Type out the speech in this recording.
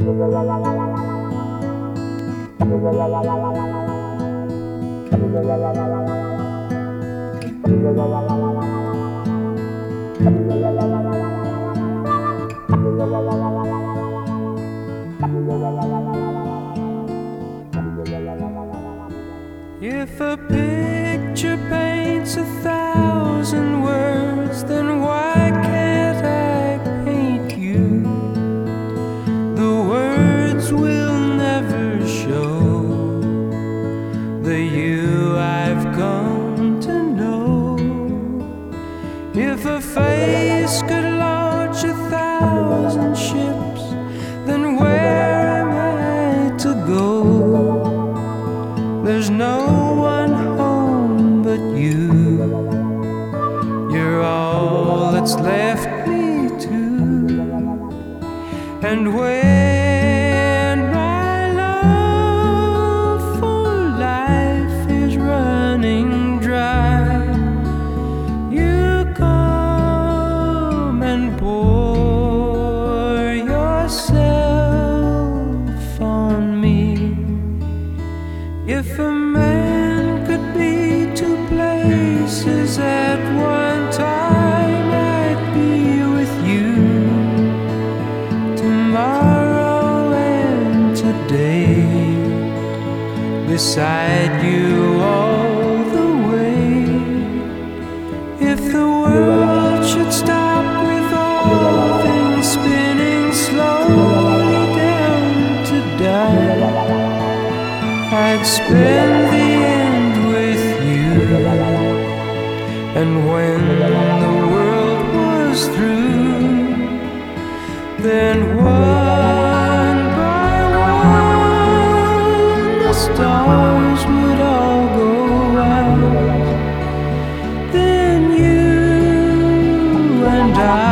If a picture paints 1,000 words, then why can't I paint you? The words will never show the you I've come to know. If a face could launch 1,000 ships, then where am I to go? There's no one home but you. You're all that's left me to. And when my love for life is running dry, you come and pour yourself on me. If a man could be two places at one time, I'd be with you tomorrow and today, beside you all the way. If the world should stop with all things spinning slowly down to die, I'd spend the end with you. And when the world was through, then one by one the stars would all go out. Then you and I